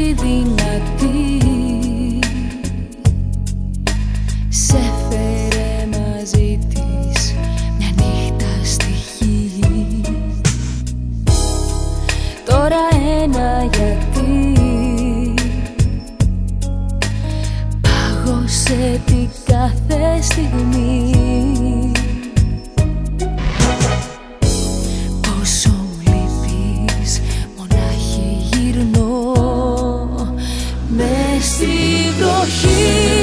δυνατή, σε φέρε μαζί της μια νύχτα στη γη. Τώρα ένα γιατί πάγωσε την κάθε στιγμή. Πόσο μου λείπεις, μονάχη γυρνώ μες στη βροχή.